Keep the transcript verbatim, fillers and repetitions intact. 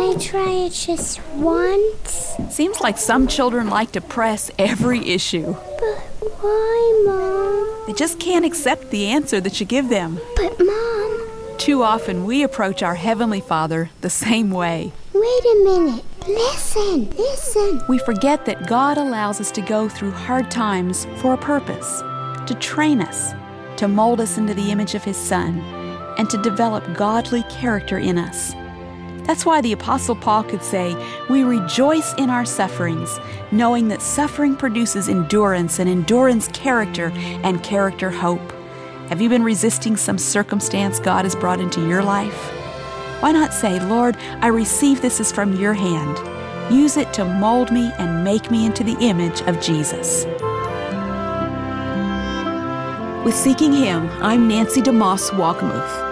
I try it just once? Seems like some children like to press every issue. But why, Mom? They just can't accept the answer that you give them. But, Mom... Too often we approach our Heavenly Father the same way. Wait a minute. Listen, listen. We forget that God allows us to go through hard times for a purpose, to train us, to mold us into the image of His Son, and to develop godly character in us. That's why the Apostle Paul could say, "We rejoice in our sufferings, knowing that suffering produces endurance, and endurance character, and character hope." Have you been resisting some circumstance God has brought into your life? Why not say, "Lord, I receive this as from your hand. Use it to mold me and make me into the image of Jesus." With Seeking Him, I'm Nancy DeMoss Walkamuth.